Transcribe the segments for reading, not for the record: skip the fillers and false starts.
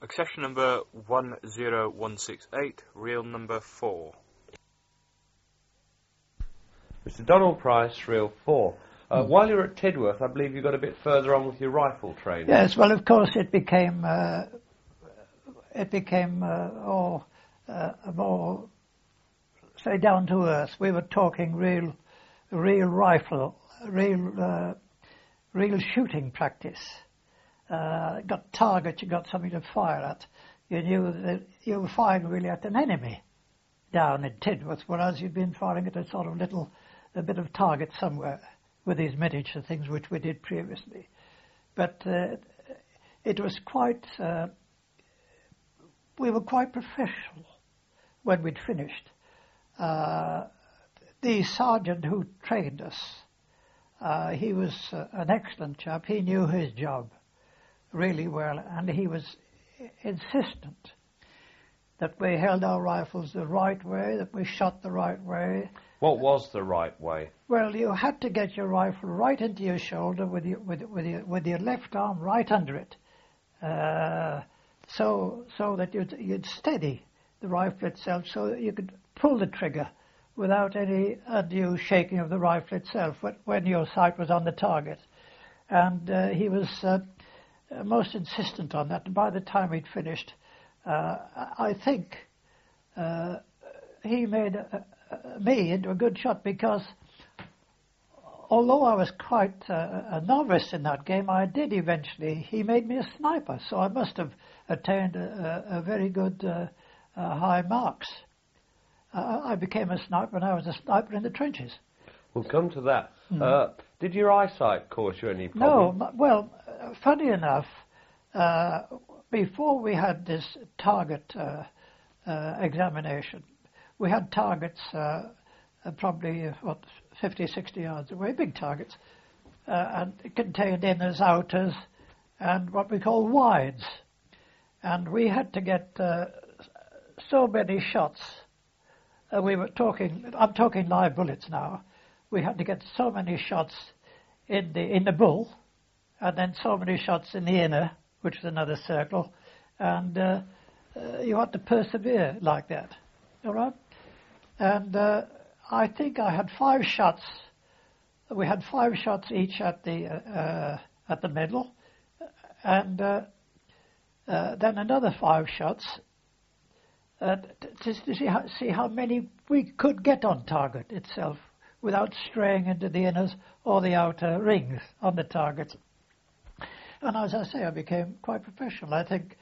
Accession number 10168, reel number 4. Mr. Donald Price, reel 4. While you were at Tidworth, I believe you got a bit further on with your rifle training. Yes, well, of course, it became more, say, down to earth. We were talking real rifle, real shooting practice. Got targets, you got something to fire at. You knew that you were firing really at an enemy down in Tidworth, whereas you'd been firing at a bit of target somewhere with these miniature things which we did previously. But it was quite, we were quite professional when we'd finished. The sergeant who trained us, he was an excellent chap. He knew his job really well, and he was insistent that we held our rifles the right way, that we shot the right way. What was the right way? Well, you had to get your rifle right into your shoulder with your left arm right under it, so that you'd steady the rifle itself, so that you could pull the trigger without any undue shaking of the rifle itself when your sight was on the target. And he was most insistent on that. And by the time he'd finished, I think he made me into a good shot, because although I was quite a novice in that game, I did eventually. He made me a sniper, so I must have attained a very good high marks. I became a sniper, and I was a sniper in the trenches. We'll come to that. Did your eyesight cause you any problem? No, well, funny enough, before we had this target examination, we had targets probably 50, 60 yards away, big targets, and it contained inners, outers, and what we call wides. And we had to get so many shots. I'm talking live bullets now. We had to get so many shots in the bull, and then so many shots in the inner, which is another circle, and you had to persevere like that. All right? And I think I had 5 shots. We had 5 shots each at the middle, and then another 5 shots to see how many we could get on target itself without straying into the inners or the outer rings on the target. And as I say, I became quite professional. I think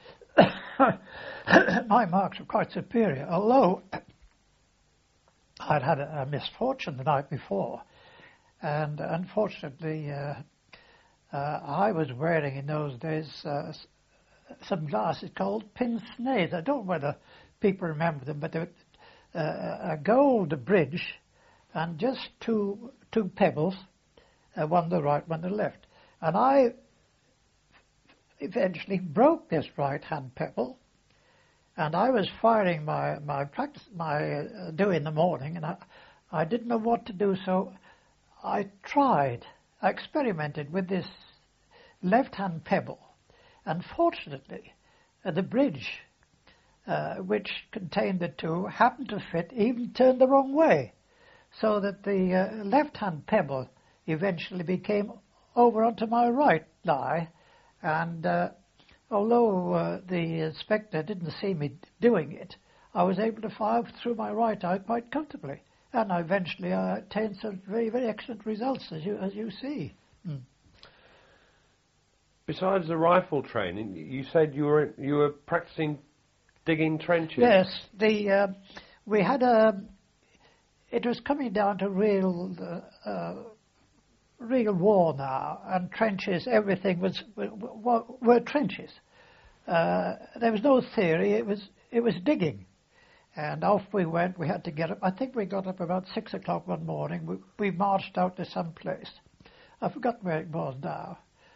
my marks were quite superior, although I'd had a misfortune the night before, and unfortunately I was wearing in those days some glasses called pince-nez. I don't know whether people remember them, but they were a gold bridge and just two pebbles, one to the right, one to the left. And I eventually broke this right-hand pebble, and I was firing my practice, do in the morning, and I didn't know what to do, so I experimented with this left-hand pebble, and fortunately the bridge which contained the two happened to fit, even turned the wrong way, so that the left-hand pebble eventually became over onto my right thigh, and although the inspector didn't see me doing it, I was able to fire through my right eye quite comfortably, and I eventually attained some very, very excellent results, as you see. Besides the rifle training, you said you were practicing digging trenches. Yes, we had it was coming down to real war now, and trenches. Everything were trenches. There was no theory. It was digging, and off we went. We had to get up. I think we got up about 6 o'clock one morning. We marched out to some place. I forgot where it was now.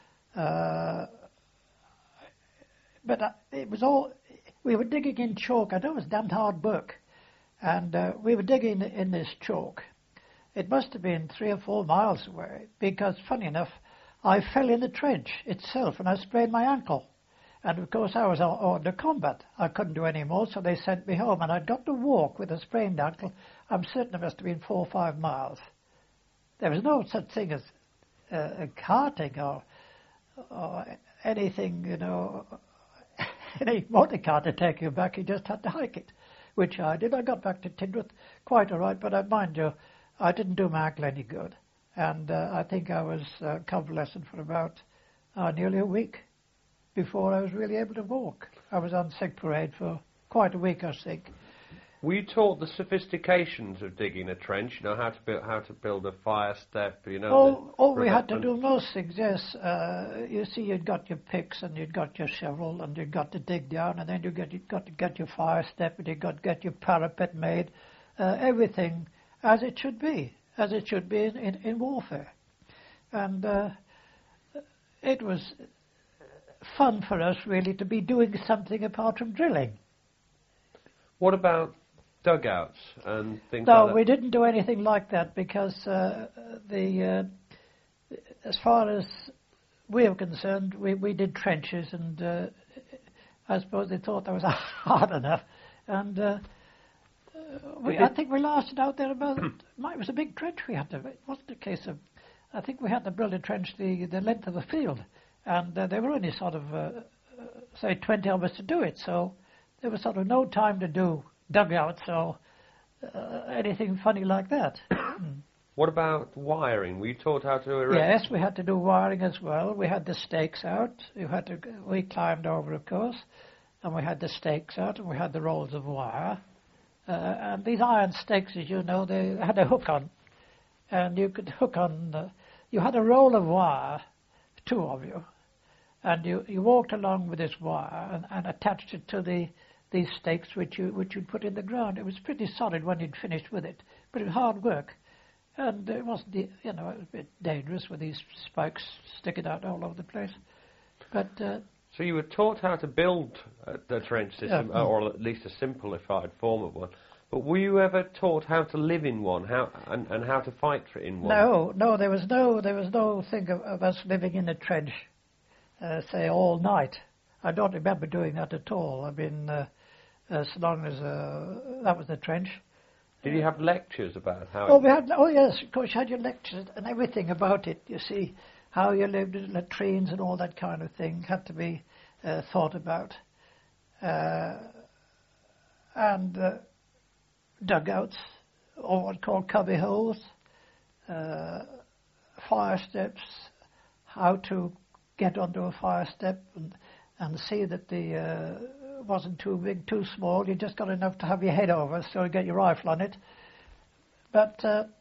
But it was all. We were digging in chalk. I know it was damned hard work, and we were digging in this chalk. It must have been 3 or 4 miles away, because, funny enough, I fell in the trench itself and I sprained my ankle. And of course I was under combat. I couldn't do any more, so they sent me home. And I'd got to walk with a sprained ankle. I'm certain it must have been 4 or 5 miles. There was no such thing as carting or anything, any motor car to take you back. You just had to hike it, which I did. I got back to Tidworth quite all right, but mind you, I didn't do my ankle any good. And I think I was convalescent for about nearly a week before I was really able to walk. I was on sick parade for quite a week, I think. Were you taught the sophistications of digging a trench? How to build a fire step? We had to do most things. Yes, you see, you'd got your picks and you'd got your shovel and you'd got to dig down, and then you'd got to get your fire step and you'd got to get your parapet made. Everything as it should be in warfare, and it was fun for us really to be doing something apart from drilling. What about dugouts and things like that? No, we didn't do anything like that because as far as we were concerned, we did trenches, and I suppose they thought that was hard enough. And I think we lasted out there about, it was a big trench we had to, it wasn't a case of, I think we had to build a trench the length of the field, and there were only sort of, say, 20 of us to do it, so there was sort of no time to do dugouts or anything funny like that. What about wiring? Were you taught how to erect? Yes, we had to do wiring as well. We had the stakes out. We climbed over, of course, and we had the stakes out, and we had the rolls of wire. And these iron stakes, as you know, they had a hook on, and you could hook on. You had a roll of wire, 2 of you, and you walked along with this wire and attached it to these stakes which you'd put in the ground. It was pretty solid when you'd finished with it, but it was hard work, and it wasn't, it was a bit dangerous with these spikes sticking out all over the place. But so you were taught how to build the trench system, or at least a simplified form of one. But were you ever taught how to live in one, and how to fight for it in one? No, there was no thing of us living in a trench, say all night. I don't remember doing that at all. I mean, as long as that was the trench. Did you have lectures about how? Yes, of course, you had your lectures and everything about it. You see, how you lived in latrines and all that kind of thing had to be thought about, and dugouts, or what called cubby holes, fire steps, how to get onto a fire step and see that the wasn't too big, too small. You just got enough to have your head over, so you get your rifle on it. But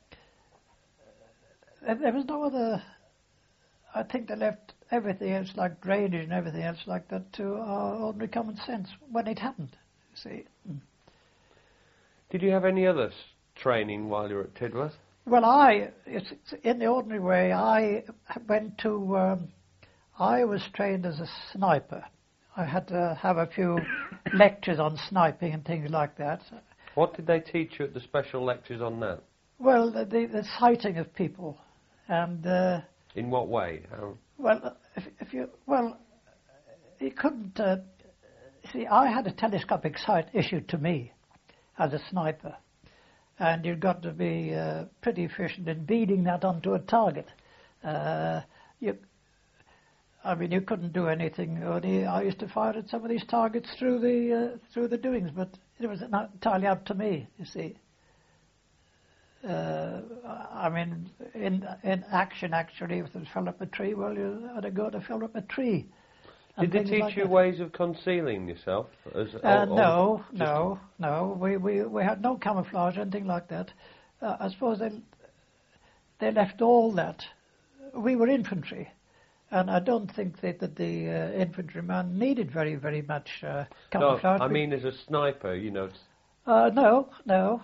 there was no other. I think they left everything else, like drainage and everything else like that, to our ordinary common sense when it happened. You see. Did you have any other training while you were at Tidworth? Well, in the ordinary way, I went to. I was trained as a sniper. I had to have a few lectures on sniping and things like that. What did they teach you at the special lectures on that? Well, the sighting of people, and. In what way? How? Well, you couldn't. See, I had a telescopic sight issued to me as a sniper, and you've got to be pretty efficient in beading that onto a target. You couldn't do anything. I used to fire at some of these targets through the doings, but it was not entirely up to me. You see. In action, actually, if it fell up a tree, well, you had to go to fill up a tree. Did they teach you ways of concealing yourself? No. We had no camouflage or anything like that. I suppose they left all that. We were infantry, and I don't think that the infantryman needed very, very much camouflage. No, I mean as a sniper, No.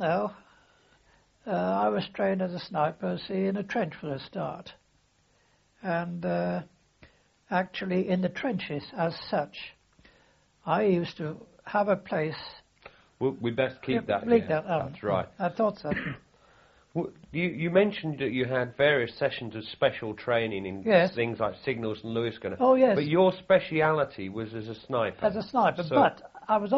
I was trained as a sniper, in a trench for a start. And actually in the trenches as such, I used to have a place... We best keep that. That's right. I thought so. You mentioned that you had various sessions of special training in Yes. things like signals and Lewis gunner. Oh, yes. But your speciality was as a sniper. As a sniper, So- but I was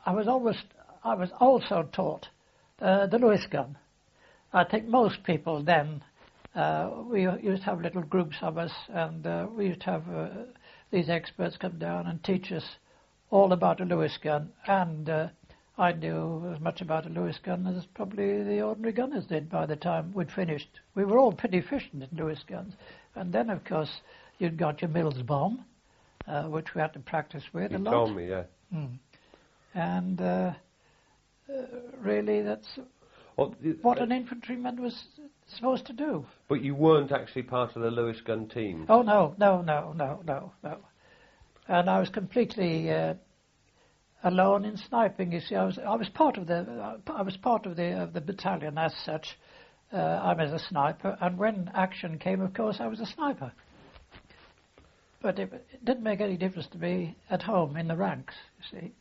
also taught the Lewis gun. I think most people then, we used to have little groups of us, and we used to have these experts come down and teach us all about a Lewis gun, and I knew as much about a Lewis gun as probably the ordinary gunners did by the time we'd finished. We were all pretty efficient in Lewis guns, and then of course you'd got your Mills bomb, which we had to practice with You a lot. told me, yeah. And really, that's Well, what an infantryman was supposed to do. But you weren't actually part of the Lewis gun team. Oh no. And I was completely alone in sniping. You see, I was part of the battalion as such. I'm as a sniper, and when action came, of course, I was a sniper. But it didn't make any difference to me at home in the ranks. You see.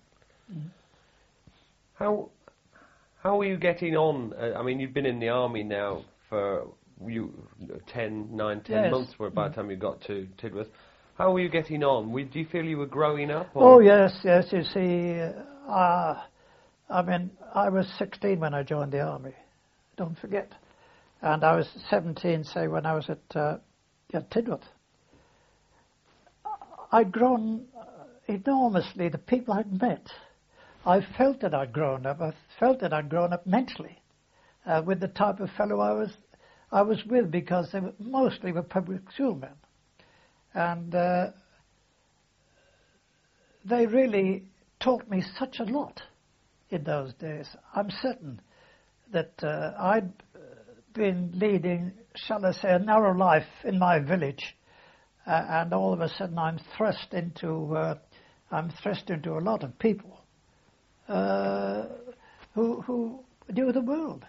How are you getting on? I mean, you've been in the army now for 10 Yes. months by the time you got to Tidworth. How were you getting on? Do you feel you were growing up? Oh, yes. You see, I mean, I was 16 when I joined the army. Don't forget. And I was 17, say, when I was at Tidworth. I'd grown enormously. The people I'd met, I felt that I'd grown up. I felt that I'd grown up mentally with the type of fellow I was with, because they mostly were public school men. And they really taught me such a lot in those days. I'm certain that I'd been leading, shall I say, a narrow life in my village, and all of a sudden I'm thrust into a lot of people who knew the world.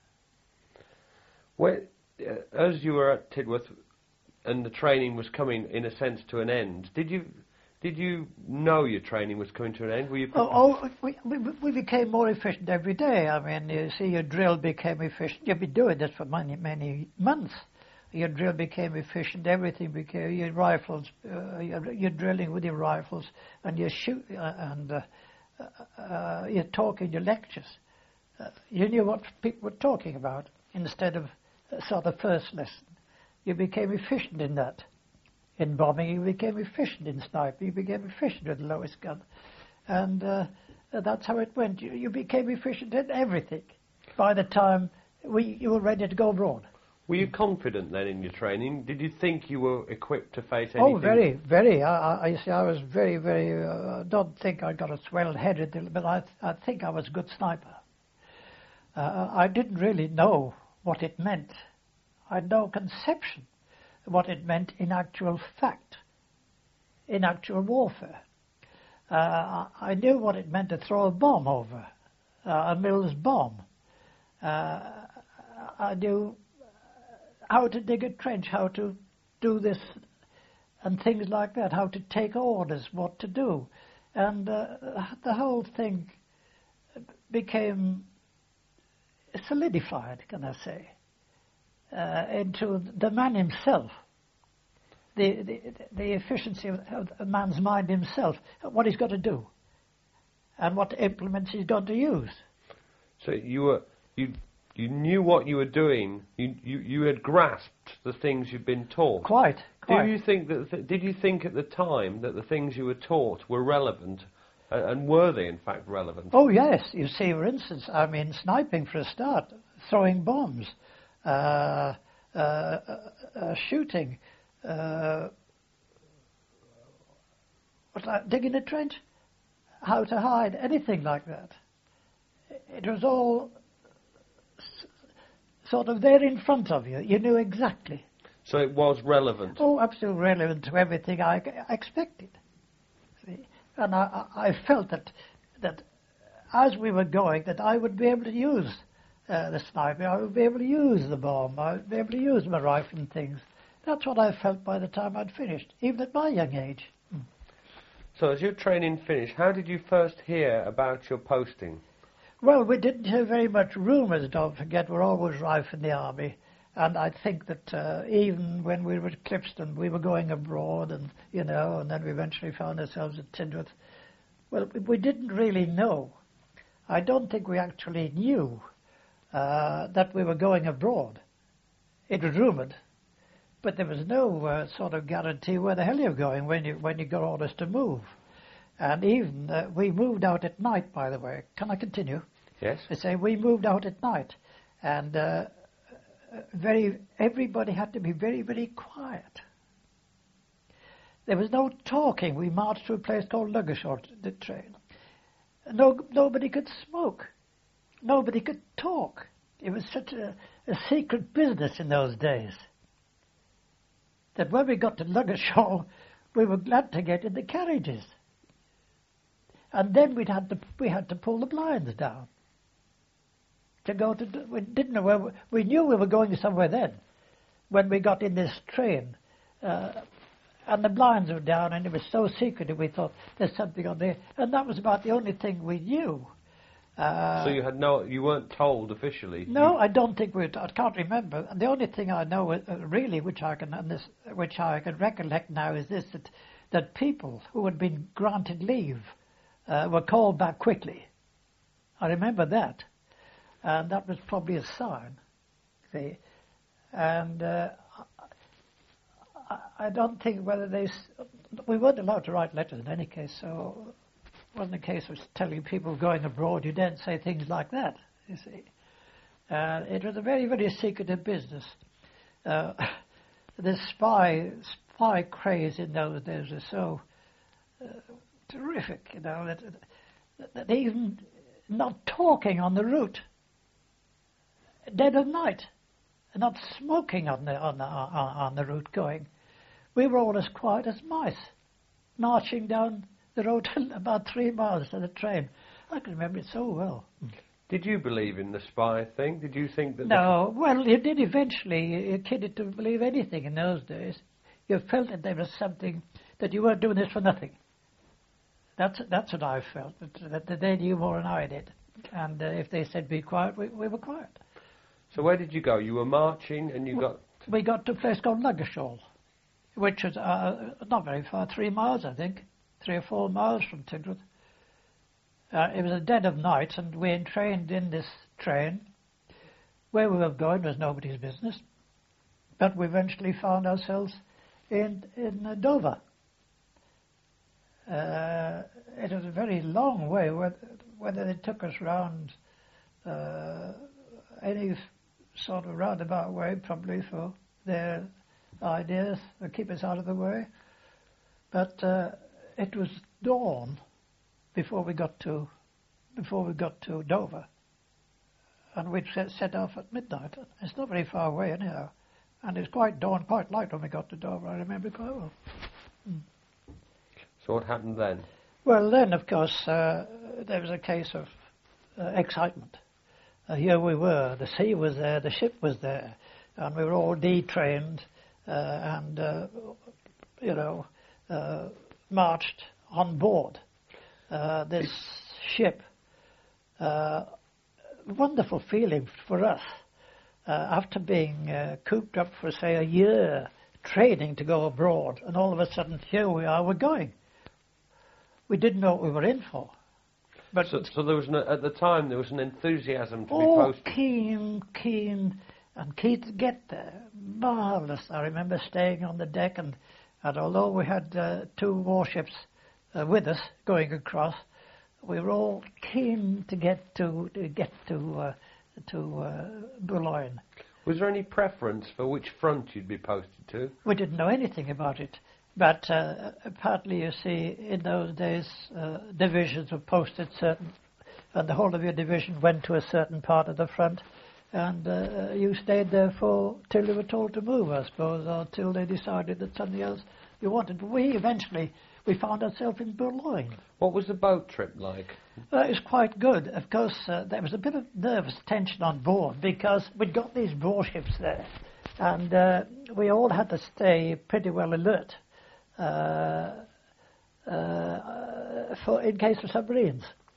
Well, as you were at Tidworth and the training was coming, in a sense, to an end, did you know your training was coming to an end? Were you? We became more efficient every day. I mean, you see, your drill became efficient. You've been doing this for many months. Your drill became efficient. Everything became your rifles. You're drilling with your rifles, and you shoot, and you're talking your lectures. You knew what people were talking about instead of sort of first lesson. You became efficient in that. In bombing, you became efficient in sniping. You became efficient with the Lewis gun, and that's how it went. You became efficient in everything. By the time you were ready to go abroad. Were you confident then in your training? Did you think you were equipped to face anything? Oh, very, very. I was very, very. Don't think I got a swelled head, but I think I was a good sniper. I didn't really know what it meant. I had no conception of what it meant in actual fact, in actual warfare. I knew what it meant to throw a bomb over, a Mills bomb. I knew how to dig a trench, how to do this, and things like that, how to take orders, what to do. And the whole thing became solidified, can I say, into the man himself, the efficiency of a man's mind himself, what he's got to do, and what implements he's got to use. So you knew what you were doing. You had grasped the things you'd been taught. Quite. Did you think at the time that the things you were taught were relevant, and were they in fact relevant? Oh yes. You see, for instance, I mean, sniping for a start, throwing bombs, shooting, digging a trench, how to hide, anything like that. It was all sort of there in front of you. You knew exactly. So it was relevant. Oh, absolutely relevant to everything I expected. See? And I felt that as we were going, that I would be able to use the sniper, I would be able to use the bomb, I would be able to use my rifle and things. That's what I felt by the time I'd finished, even at my young age. So as your training finished, how did you first hear about your posting? Well, we didn't hear very much rumours, don't forget, were always rife in the army. And I think that even when we were at Clipston, we were going abroad and then we eventually found ourselves at Tidworth. Well, we didn't really know. I don't think we actually knew that we were going abroad. It was rumoured, but there was no sort of guarantee where the hell you're going when you got orders to move. And even we moved out at night, by the way. Can I continue? Yes. I say we moved out at night, and everybody had to be very, very quiet. There was no talking. We marched to a place called Luggershall, the train. Nobody could smoke. Nobody could talk. It was such a secret business in those days that when we got to Luggershall, we were glad to get in the carriages. And then we had to pull the blinds down. We didn't know where we knew we were going somewhere then, when we got in this train, and the blinds were down, and it was so secretive. We thought there's something on there, and that was about the only thing we knew. So you weren't told officially. No, I don't think I can't remember. And the only thing I know really, which I can recollect now, is this: that people who had been granted leave were called back quickly. I remember that. And that was probably a sign. See? And I don't think whether we weren't allowed to write letters in any case, so it wasn't a case of telling people going abroad you daren't say things like that, you see. It was a very, very secretive business. The spy craze in those days was so terrific, that even not talking on the route, dead of night, and not smoking on the route going. We were all as quiet as mice, marching down the road about 3 miles to the train. I can remember it so well. Did you believe in the spy thing? Did you think that... No, well, you did eventually. You kidded to believe anything in those days. You felt that there was something, that you weren't doing this for nothing. That's what I felt, that they knew more than I did. And if they said be quiet, we were quiet. So where did you go? You were marching and We got to a place called Luggershall, which was not very far, 3 miles, I think, 3 or 4 miles from Tidworth. It was a dead of night, and we entrained in this train. Where we were going was nobody's business, but we eventually found ourselves in Dover. It was a very long way, whether they took us round any sort of roundabout way, probably for their ideas, to keep us out of the way. But it was dawn before we got to Dover, and we'd set off at midnight. It's not very far away anyhow, and it's quite light when we got to Dover. I remember quite well. So what happened then? Well, then, of course, there was a case of excitement. Here we were, the sea was there, the ship was there, and we were all detrained and marched on board this ship. Wonderful feeling for us after being cooped up for, say, a year, training to go abroad, and all of a sudden here we are, we're going. We didn't know what we were in for. But so there was at the time there was an enthusiasm to be posted. keen to get there. Marvellous. I remember staying on the deck, and although we had 2 warships with us going across, we were all keen to get to Boulogne. Was there any preference for which front you'd be posted to? We didn't know anything about it. But partly, you see, in those days, divisions were posted certain, and the whole of your division went to a certain part of the front, and you stayed there till you were told to move, I suppose, or till they decided that something else you wanted. But we found ourselves in Boulogne. What was the boat trip like? It was quite good. Of course, there was a bit of nervous tension on board because we'd got these warships there, and we all had to stay pretty well alert. In case of submarines,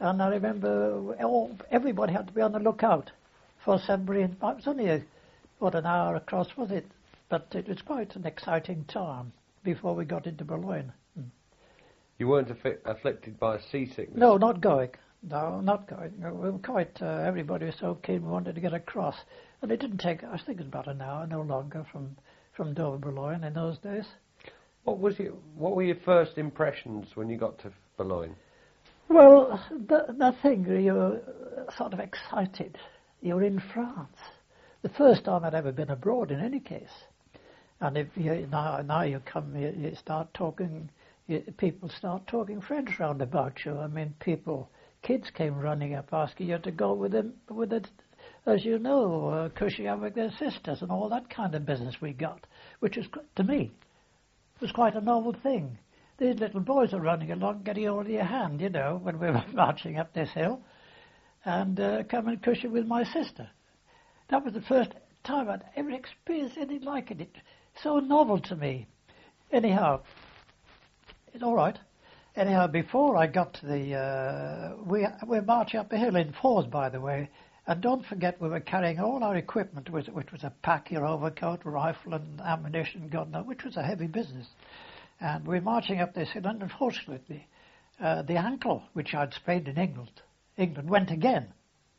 And I remember everybody had to be on the lookout for submarine. It was only an hour across, was it? But it was quite an exciting time before we got into Boulogne. You weren't afflicted by seasickness? No, not going. No, not going. We were quite, everybody was so keen we wanted to get across. And it didn't take, I think it was about an hour, no longer, from Dover, Boulogne in those days. What were your first impressions when you got to Boulogne? Well, nothing. You were sort of excited. You were in France. The first time I'd ever been abroad in any case. And if now you come, you start talking, people start talking French round about you. I mean, kids came running up asking you to go with them, as you know, Cushing with their sisters and all that kind of business we got, which is, to me, was quite a novel thing. These little boys are running along, getting hold of your hand, you know, when we were marching up this hill, and come and Cushing with my sister. That was the first time I'd ever experienced anything like it. It's so novel to me. Anyhow, it's all right. Anyhow, before I got to the... we're marching up the hill in fours, by the way, and don't forget we were carrying all our equipment, which was a pack, your overcoat, rifle and ammunition, God knows, which was a heavy business. And we're marching up this hill, and unfortunately, the ankle, which I'd sprained in England went again.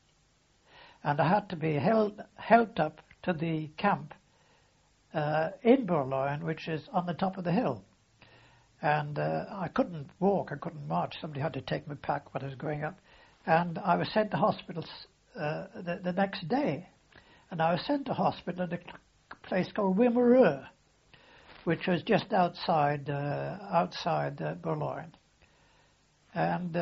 And I had to be helped up to the camp in Boulogne, which is on the top of the hill. And I couldn't walk, I couldn't march. Somebody had to take my pack when I was going up. And I was sent to hospital the next day. And I was sent to hospital at a place called Wimereux, which was just outside Boulogne. And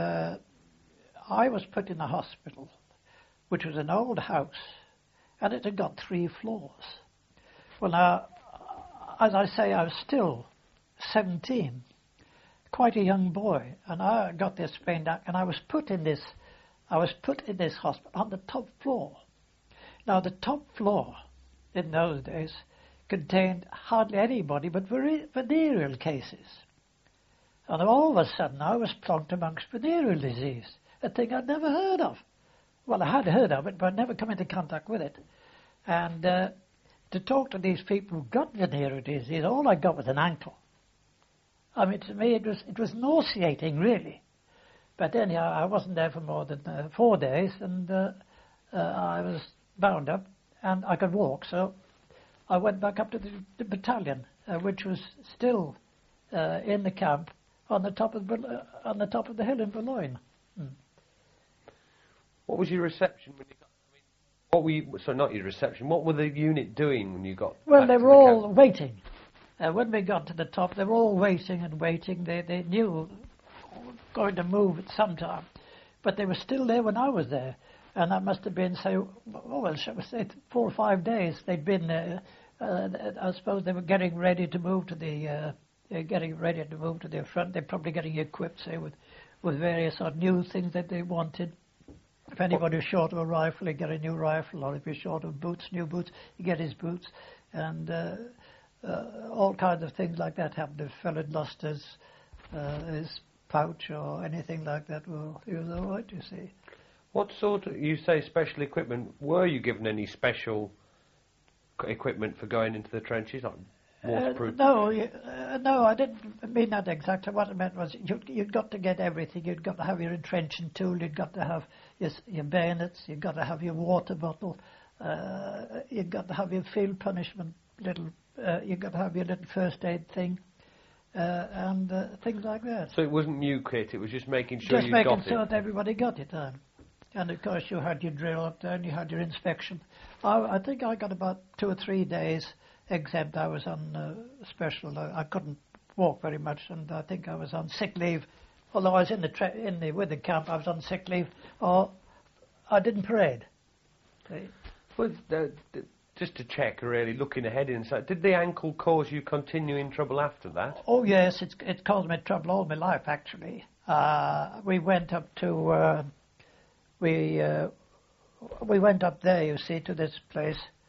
I was put in a hospital, which was an old house, and it had got 3 floors. Well, now, as I say, I was still 17, quite a young boy, and I got this sprained ankle, and I was put in this hospital on the top floor. Now, the top floor in those days contained hardly anybody but venereal cases. And all of a sudden, I was plunked amongst venereal disease, a thing I'd never heard of. Well, I had heard of it, but I'd never come into contact with it. And to talk to these people who got venereal disease, all I got was an ankle. I mean, to me, it was nauseating, really. But anyhow, I wasn't there for more than 4 days, and I was bound up, and I could walk. So I went back up to the battalion, which was still in the camp on the top of the hill in Boulogne. What was your reception when you got? Not your reception. What were the unit doing when you got? Well, they were all waiting. When we got to the top, they were all waiting and waiting. They knew we were going to move at some time, but they were still there when I was there, and that must have been shall we say 4 or 5 days they'd been there. I suppose they were getting ready to move to the front. They're probably getting equipped, say, with various sort of new things that they wanted. If anybody was short of a rifle, he'd get a new rifle, or if he's short of boots, new boots, he'd get his boots, and all kinds of things like that happened. If a fellow had lost his pouch or anything like that, well, he was all right, you see. What sort of, you say special equipment, were you given any special equipment for going into the trenches, like waterproof? No, I didn't mean that exactly. What I meant was you'd got to get everything. You'd got to have your entrenching tool. You'd got to have your bayonets. You'd got to have your water bottle. You'd got to have your field punishment you'd got to have your little first aid thing, and things like that. So it wasn't new kit. It was just making sure you got it. Just making sure that everybody got it. And of course you had your drill up there and you had your inspection. I think I got about 2 or 3 days exempt. I was on special. I couldn't walk very much, and I think I was on sick leave. Although I was with the camp, I was on sick leave, or I didn't parade. Well, just to check, really, looking ahead inside, did the ankle cause you continuing trouble after that? Oh yes, it's caused me trouble all my life actually. We went up to we went up there, you see, to this place.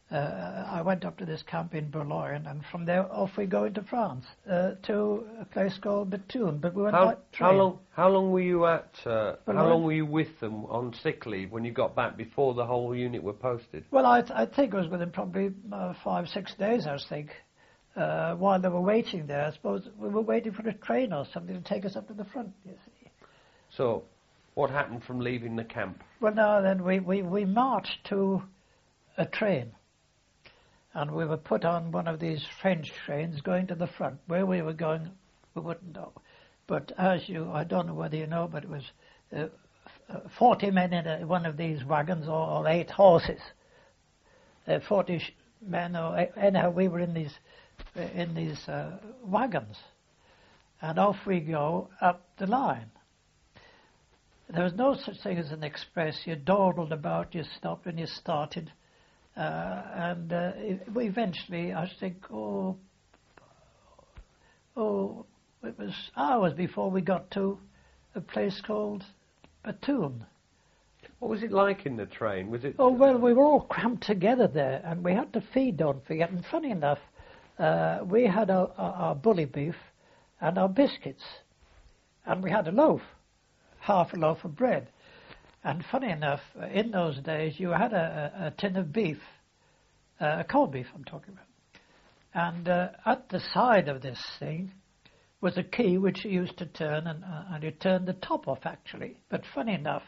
I went up to this camp in Boulogne, and from there off we go into France to a place called Bethune. But we went by train. How long were you at? How long were you with them on sick leave when you got back before the whole unit were posted? Well, I think it was within probably 5-6 days. I think while they were waiting there, I suppose we were waiting for a train or something to take us up to the front. You see. So, what happened from leaving the camp? Well, now then we marched to a train. And we were put on one of these French trains going to the front. Where we were going, we wouldn't know. But I don't know whether you know, but it was 40 men in one of these wagons, or 8 horses. 40 men, or anyhow, we were in these wagons. And off we go up the line. There was no such thing as an express. You dawdled about, you stopped and you started. We eventually, I think, it was hours before we got to a place called Bethune. What was it like in the train? Was it? Oh, well, we were all cramped together there, and we had to feed, don't forget. And funny enough, we had our bully beef and our biscuits, and we had a loaf, half a loaf of bread. And funny enough, in those days, you had a tin of beef, cold beef I'm talking about. And at the side of this thing was a key which you used to turn, and you turned the top off, actually. But funny enough,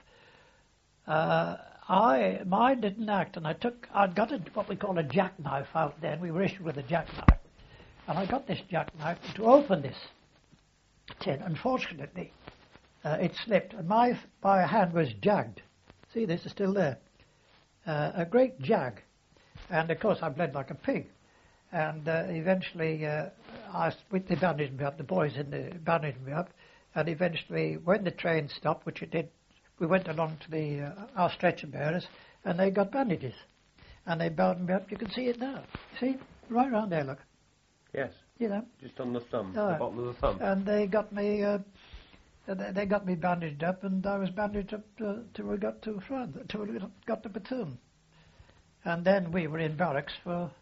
mine didn't act, and I'd got what we call a jackknife out then. We were issued with a jackknife. And I got this jackknife to open this tin. Unfortunately, it slipped, and my hand was jagged. See, this is still there. A great jag. And, of course, I bled like a pig. And eventually, they bandaged me up, the boys bandaged me up. And eventually, when the train stopped, which it did, we went along to our stretcher bearers, and they got bandages. And they bound me up. You can see it now. See? Right around there, look. Yes. You know? Just on the thumb, the bottom of the thumb. And they got me... They got me bandaged up, and I was bandaged up till we got to France, till we got to Bethune. And then we were in barracks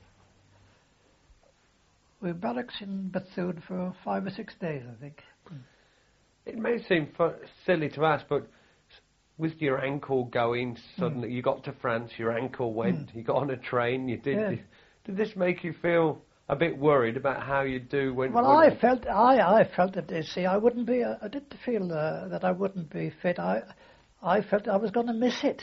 in Bethune for 5 or 6 days, I think. It may seem silly to ask, but with your ankle going, suddenly you got to France, your ankle went, you got on a train, you did. Yeah. Did this make you feel a bit worried about how you do when? Well, I felt that. You see, I wouldn't be. I didn't feel that I wouldn't be fit. I felt I was going to miss it.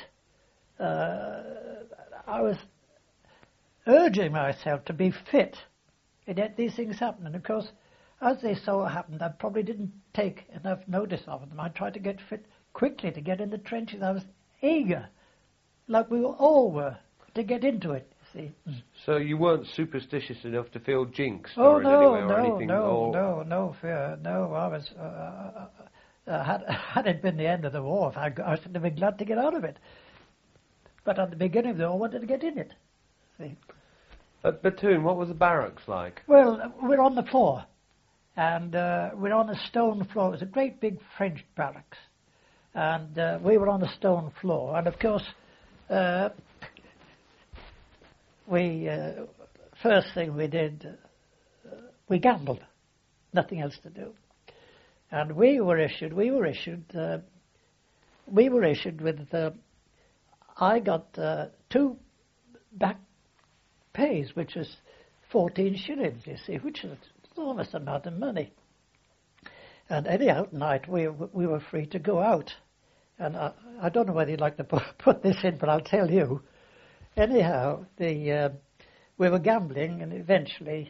I was urging myself to be fit, and yet these things happened. And of course, as they so happened, I probably didn't take enough notice of them. I tried to get fit quickly to get in the trenches. I was eager, like we all were, to get into it. See. So you weren't superstitious enough to feel jinxed or in any way or anything? No fear. No, I was. Had it been the end of the war, I should have been glad to get out of it. But at the beginning of the war, I wanted to get in it. See. At Bethune, what was the barracks like? Well, we're on the floor, and we're on a stone floor. It was a great big French barracks, and we were on a stone floor. And of course, first thing we did, we gambled. Nothing else to do. And we were issued with, I got 2 back pays, which was 14 shillings, you see, which is an enormous amount of money. And anyhow, at night we were free to go out. And I don't know whether you'd like to put this in, but I'll tell you. Anyhow, we were gambling, and eventually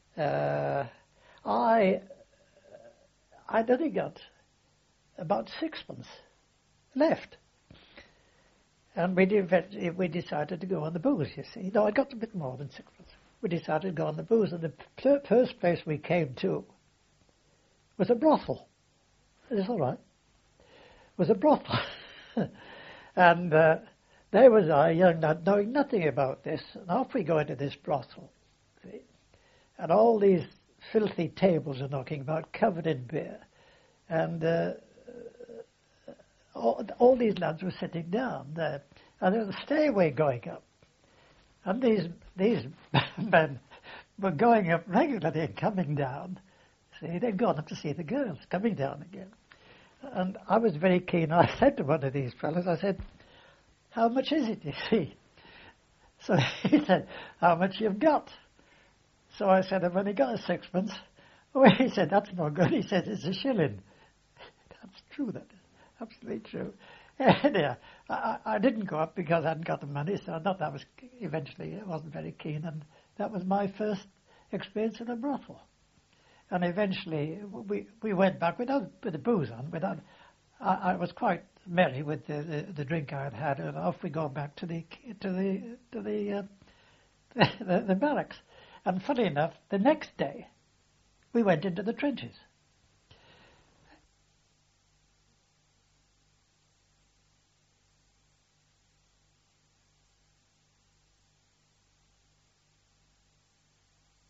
I only got about 6pence left. And we decided to go on the booze, you see. No, I got a bit more than 6pence. We decided to go on the booze, and the first place we came to was a brothel. It's all right. It was a brothel. And there was I, young lad, knowing nothing about this, and off we go into this brothel. See? And all these filthy tables are knocking about, covered in beer. And all these lads were sitting down there, and there was a stairway going up. And these men were going up regularly and coming down. See, they'd gone up to see the girls, coming down again. And I was very keen. I said to one of these fellows, I said, how much is it, you see? So he said, how much you've got? So I said, I've only got a sixpence. Oh, he said, that's no good. He said, it's a shilling. That's true, that is absolutely true. Anyhow, I didn't go up because I hadn't got the money, so not that was eventually, I wasn't very keen, and that was my first experience in a brothel. And eventually we went back with the booze on. I was quite merry with the drink I had, and off we go back to the barracks. And funny enough, the next day we went into the trenches.